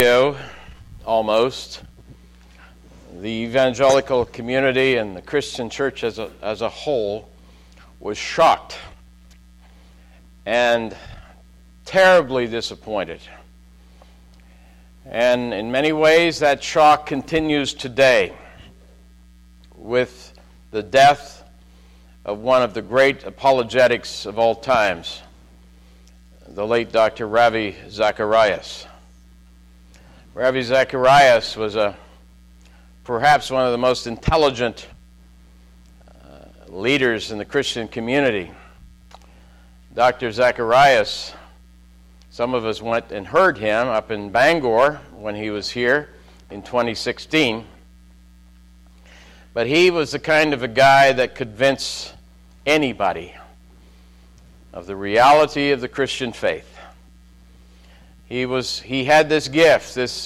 Almost. The evangelical community and the Christian church as a whole was shocked and terribly disappointed. And in many ways that shock continues today with the death of one of the great apologetics of all times, the late Dr. Ravi Zacharias. Ravi Zacharias was perhaps one of the most intelligent leaders in the Christian community. Dr. Zacharias, some of us went and heard him up in Bangor when he was here in 2016. But he was the kind of a guy that could convince anybody of the reality of the Christian faith. He had this gift, this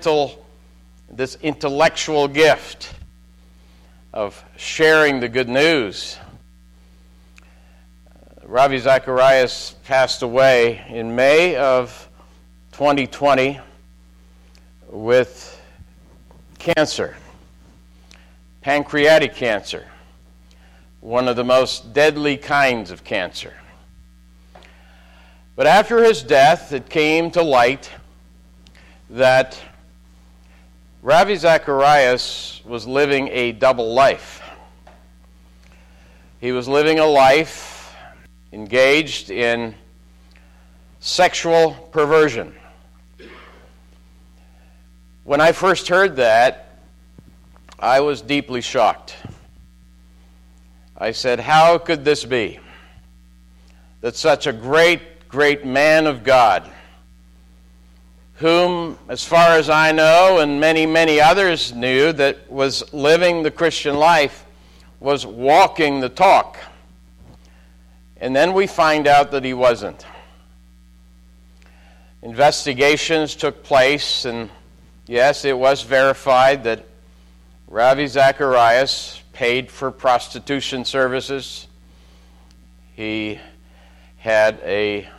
intellectual gift of sharing the good news. Ravi Zacharias passed away in May of 2020 with cancer, pancreatic cancer, one of the most deadly kinds of cancer. But after his death, it came to light that Ravi Zacharias was living a double life. He was living a life engaged in sexual perversion. When I first heard that, I was deeply shocked. I said, how could this be? That such a great man of God, whom, as far as I know, and many others knew, that was living the Christian life, was walking the talk. And then we find out that he wasn't. Investigations took place, and yes, it was verified that Ravi Zacharias paid for prostitution services. He had a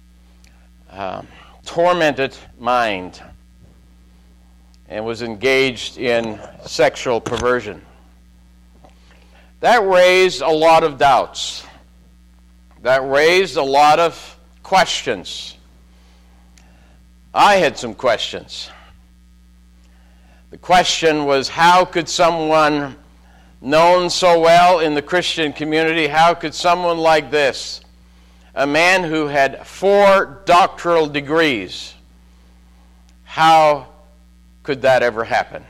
tormented mind and was engaged in sexual perversion. That raised a lot of doubts. That raised a lot of questions. I had some questions. The question was, how could someone known so well in the Christian community, how could someone like this, a man who had 4 doctoral degrees, how could that ever happen?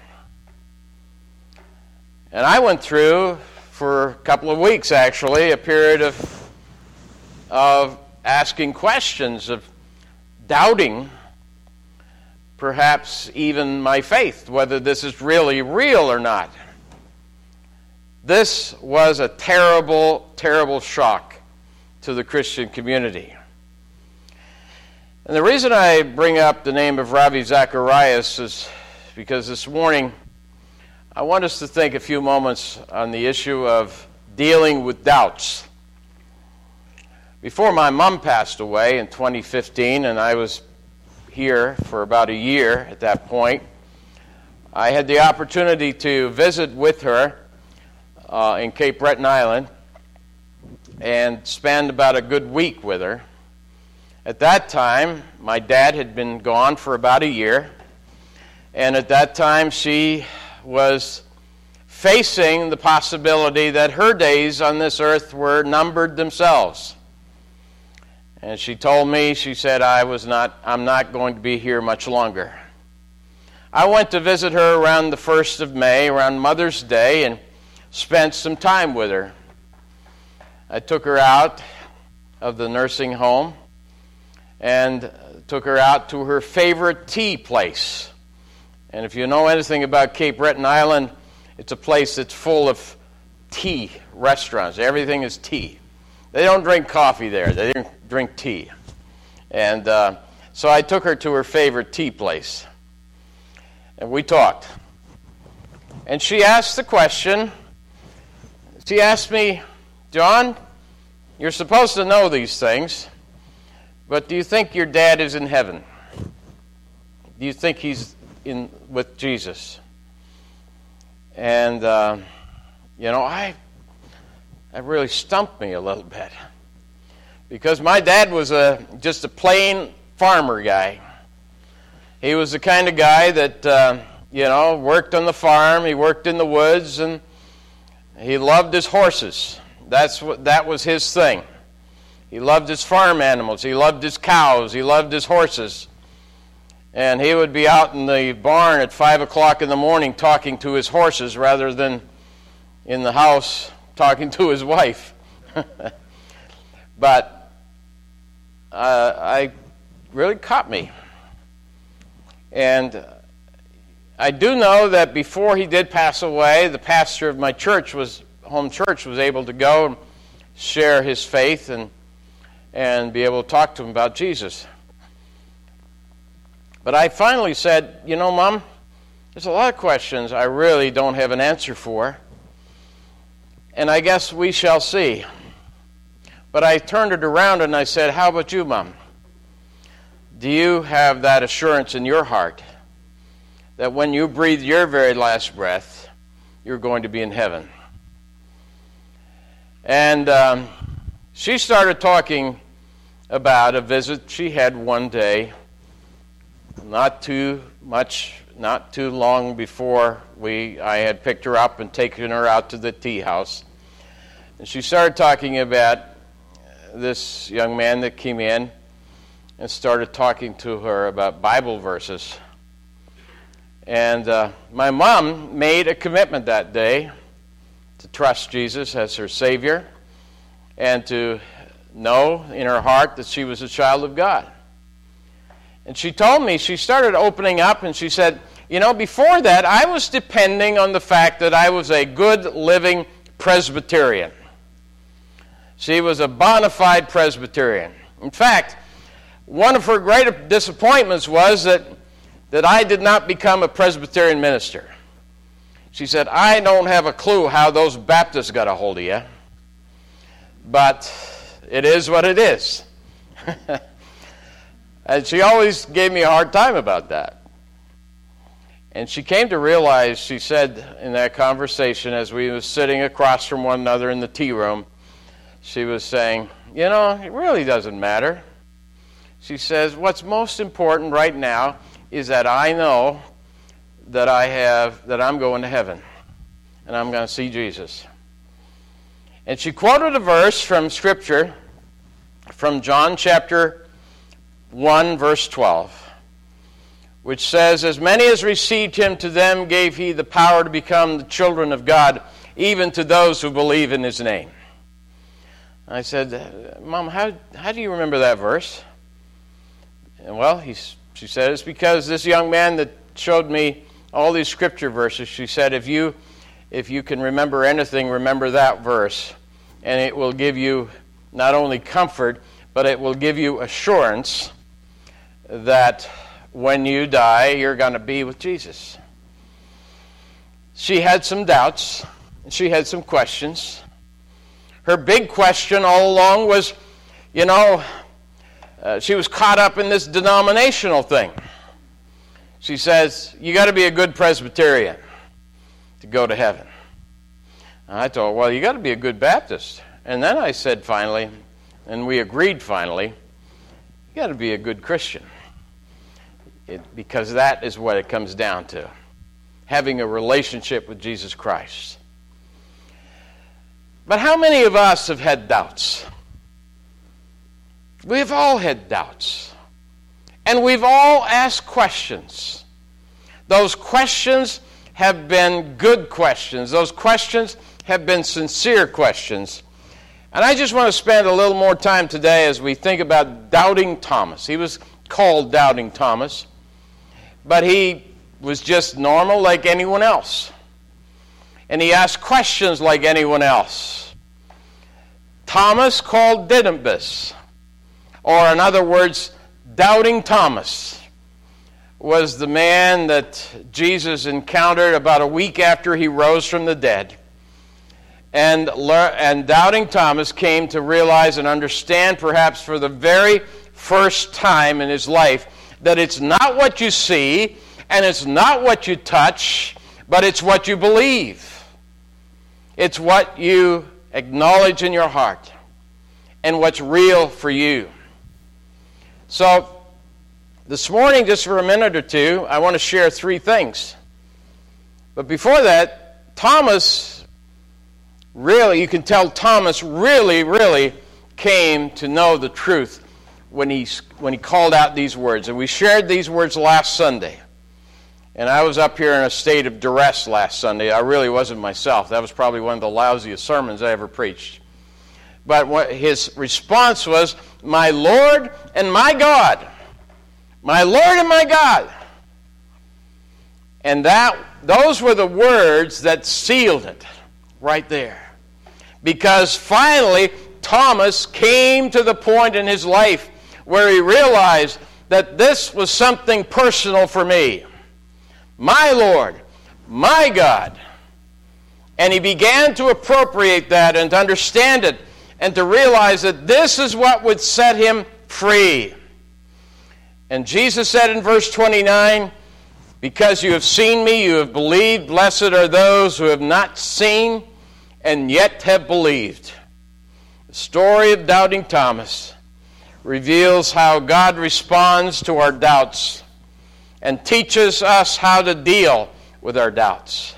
And I went through, for a couple of weeks actually, a period of asking questions, of doubting perhaps even my faith, whether this is really real or not. This was a terrible, terrible shock to the Christian community. And the reason I bring up the name of Ravi Zacharias is because this morning I want us to think a few moments on the issue of dealing with doubts. Before my mom passed away in 2015, and I was here for about a year at that point, I had the opportunity to visit with her in Cape Breton Island and spend about a good week with her. At that time, my dad had been gone for about a year, and at that time she was facing the possibility that her days on this earth were numbered themselves. And she told me, she said, I'm not going to be here much longer. I went to visit her around the 1st of May, around Mother's Day, and spent some time with her. I took her out of the nursing home and took her out to her favorite tea place. And if you know anything about Cape Breton Island, it's a place that's full of tea restaurants. Everything is tea. They don't drink coffee there. They drink tea. And so I took her to her favorite tea place. And we talked. And she asked the question, she asked me, John, you're supposed to know these things, but do you think your dad is in heaven? do you think he's in with Jesus? And, that really stumped me a little bit. Because my dad was just a plain farmer guy. He was the kind of guy that, worked on the farm, he worked in the woods, and he loved his horses. That was his thing. He loved his farm animals, he loved his cows, he loved his horses. And he would be out in the barn at 5 o'clock in the morning talking to his horses rather than in the house talking to his wife. But I really caught me. And I do know that before he did pass away, the pastor of my home church, was able to go and share his faith and be able to talk to him about Jesus. But I finally said, Mom, there's a lot of questions I really don't have an answer for. And I guess we shall see. But I turned it around and I said, how about you, Mom? Do you have that assurance in your heart that when you breathe your very last breath, you're going to be in heaven? And she started talking about a visit she had one day, not too long before I had picked her up and taken her out to the tea house. And she started talking about this young man that came in and started talking to her about Bible verses. And my mom made a commitment that day to trust Jesus as her Savior and to know in her heart that she was a child of God. And she told me, she started opening up and she said, before that I was depending on the fact that I was a good living Presbyterian. She was a bona fide Presbyterian. In fact, one of her great disappointments was that I did not become a Presbyterian minister. She said, I don't have a clue how those Baptists got a hold of you, but it is what it is. And she always gave me a hard time about that. And she came to realize, she said in that conversation as we were sitting across from one another in the tea room, she was saying, it really doesn't matter. She says, what's most important right now is that I know that I'm going to heaven and I'm going to see Jesus. And she quoted a verse from Scripture from John chapter 1, verse 12, which says, as many as received him, to them gave he the power to become the children of God, even to those who believe in his name. I said, Mom, how do you remember that verse? And well, she said, it's because this young man that showed me all these scripture verses, she said, if you can remember anything, remember that verse. And it will give you not only comfort, but it will give you assurance that when you die, you're going to be with Jesus. She had some doubts. She had some questions. Her big question all along was, she was caught up in this denominational thing. She says, you got to be a good Presbyterian to go to heaven. And I told her, well, you got to be a good Baptist. And then I said finally, and we agreed finally, you got to be a good Christian. Because that is what it comes down to. Having a relationship with Jesus Christ. But how many of us have had doubts? We've all had doubts. And we've all asked questions. Those questions have been good questions. Those questions have been sincere questions. And I just want to spend a little more time today as we think about Doubting Thomas. He was called Doubting Thomas, but he was just normal like anyone else. And he asked questions like anyone else. Thomas called Didymus, or in other words, Doubting Thomas, was the man that Jesus encountered about a week after he rose from the dead. And Doubting Thomas came to realize and understand, perhaps for the very first time in his life, that it's not what you see and it's not what you touch, but it's what you believe. It's what you acknowledge in your heart and what's real for you. So, this morning, just for a minute or two, I want to share three things. But before that, Thomas, really, you can tell Thomas really came to know the truth when he called out these words. And we shared these words last Sunday. And I was up here in a state of duress last Sunday. I really wasn't myself. That was probably one of the lousiest sermons I ever preached. But what his response was, "My Lord and my God. My Lord and my God." And those were the words that sealed it right there. Because finally, Thomas came to the point in his life where he realized that this was something personal for me. My Lord, my God. And he began to appropriate that and to understand it and to realize that this is what would set him free. And Jesus said in verse 29, "Because you have seen me, you have believed. Blessed are those who have not seen and yet have believed." The story of doubting Thomas reveals how God responds to our doubts and teaches us how to deal with our doubts.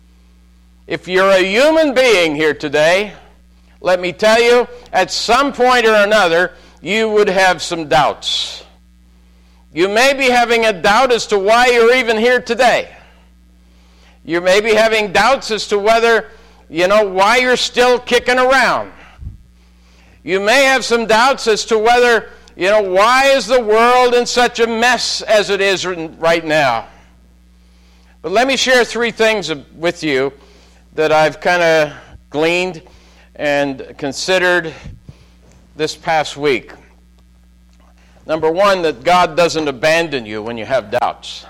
If you're a human being here today, let me tell you, at some point or another, you would have some doubts. You may be having a doubt as to why you're even here today. You may be having doubts as to whether, why you're still kicking around. You may have some doubts as to whether, why is the world in such a mess as it is right now? But let me share three things with you that I've kind of gleaned and considered this past week. Number one, that God doesn't abandon you when you have doubts.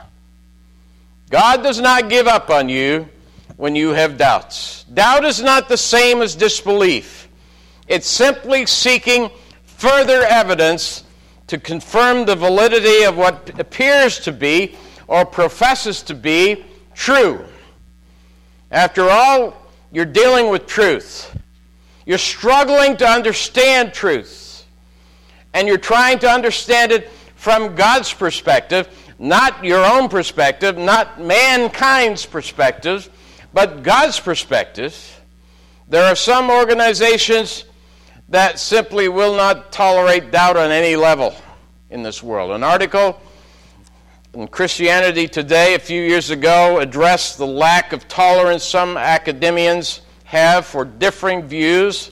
God does not give up on you when you have doubts. Doubt is not the same as disbelief. It's simply seeking further evidence to confirm the validity of what appears to be or professes to be true. After all, you're dealing with truth. You're struggling to understand truth. And you're trying to understand it from God's perspective, not your own perspective, not mankind's perspective, but God's perspective. There are some organizations that simply will not tolerate doubt on any level in this world. An article in Christianity Today a few years ago addressed the lack of tolerance some academians have for differing views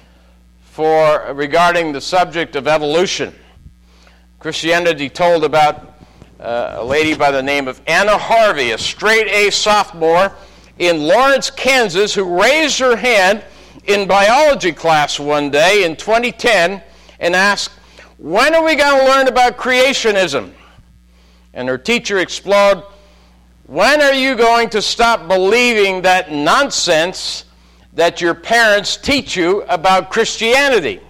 regarding the subject of evolution. Christianity told about a lady by the name of Anna Harvey, a straight-A sophomore in Lawrence, Kansas, who raised her hand in biology class one day in 2010 and asked, "When are we going to learn about creationism?" And her teacher exploded, "When are you going to stop believing that nonsense that your parents teach you about Christianity?"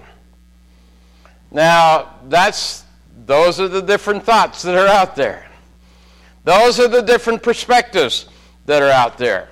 Now, those are the different thoughts that are out there. Those are the different perspectives that are out there.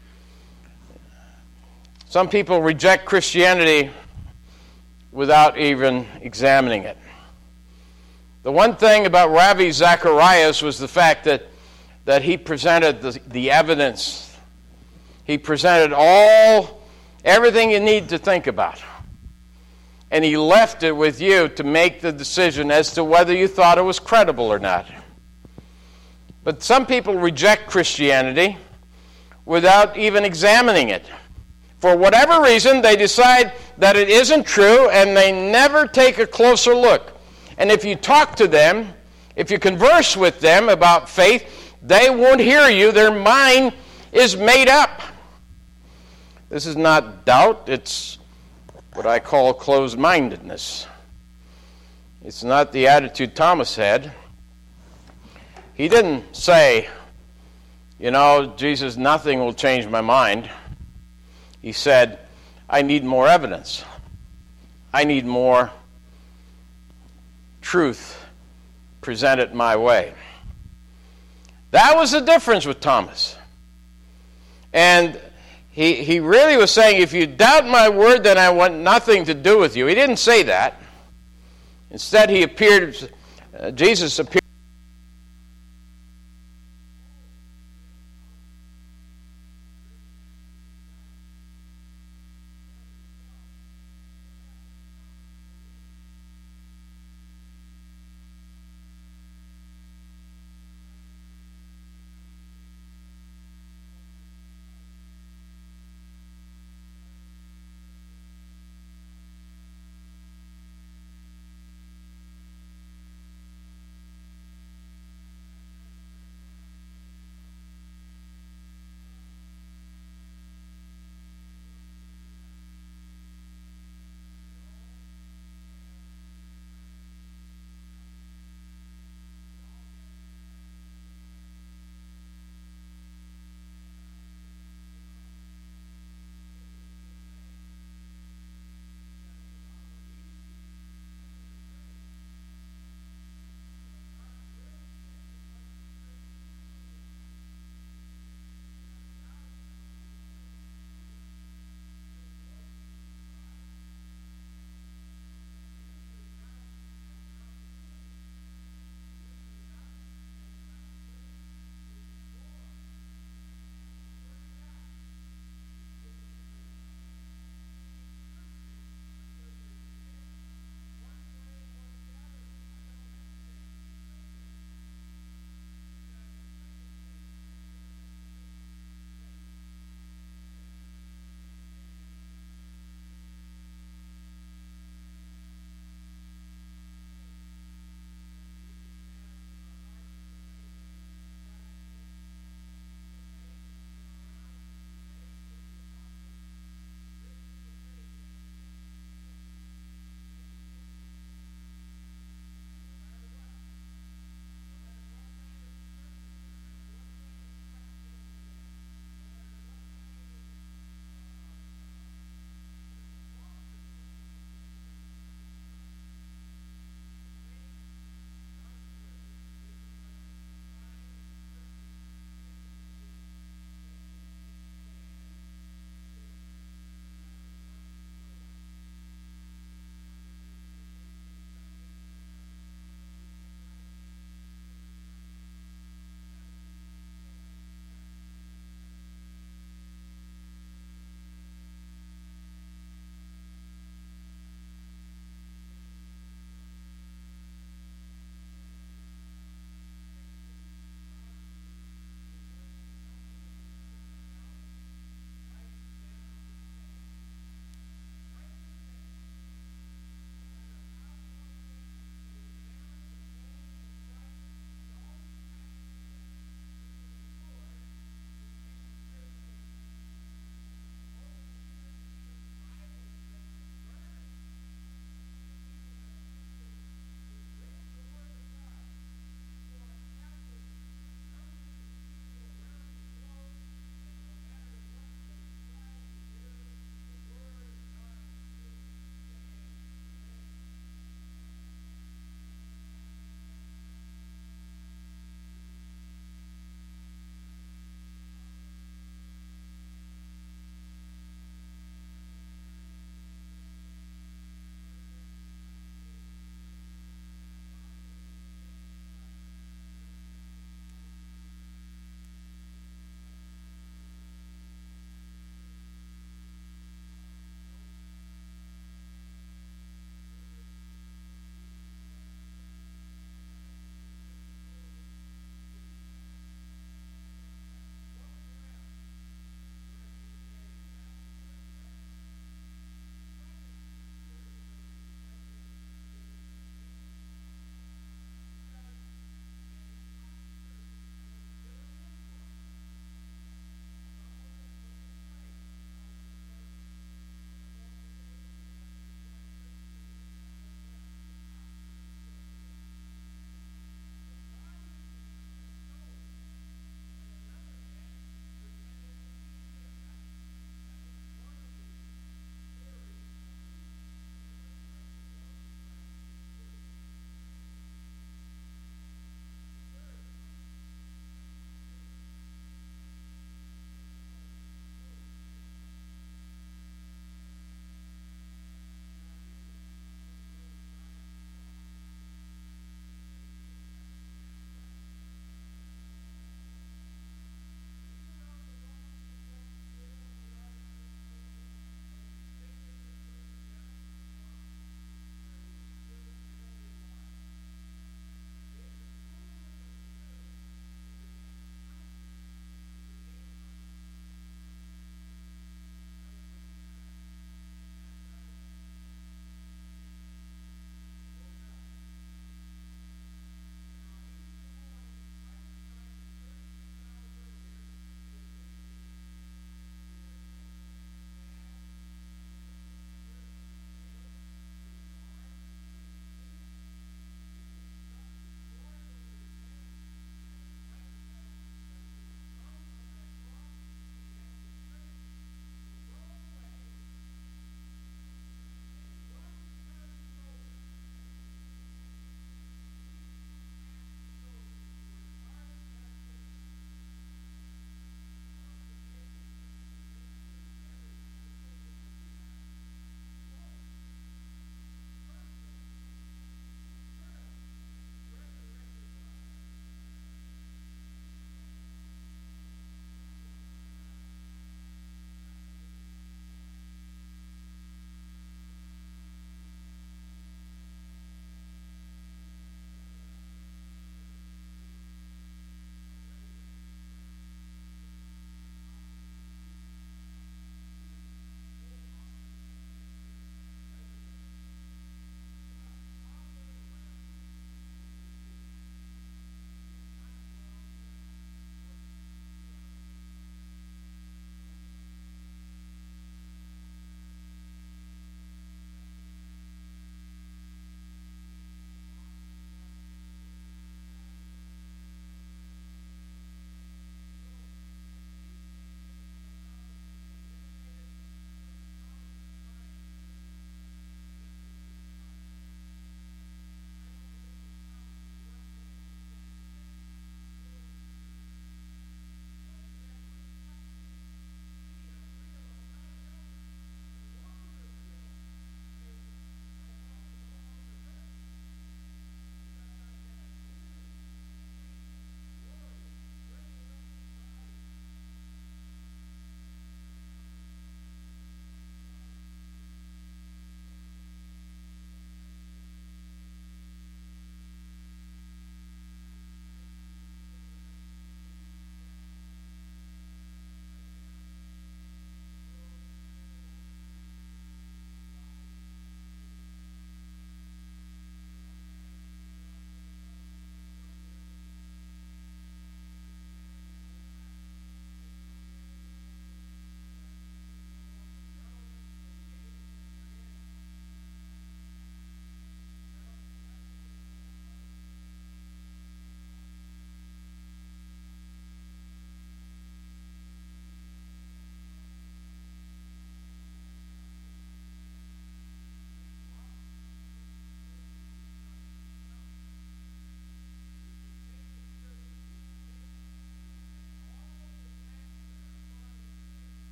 Some people reject Christianity without even examining it. The one thing about Ravi Zacharias was the fact that he presented the evidence. He presented everything you need to think about. And he left it with you to make the decision as to whether you thought it was credible or not. But some people reject Christianity without even examining it. For whatever reason, they decide that it isn't true, and they never take a closer look. And if you talk to them, if you converse with them about faith, they won't hear you. Their mind is made up. This is not doubt. It's what I call closed-mindedness. It's not the attitude Thomas had. He didn't say, Jesus, nothing will change my mind. He said, I need more evidence. I need more truth present it my way. That was the difference with Thomas. And he really was saying, if you doubt my word, then I want nothing to do with you. He didn't say that. Instead, Jesus appeared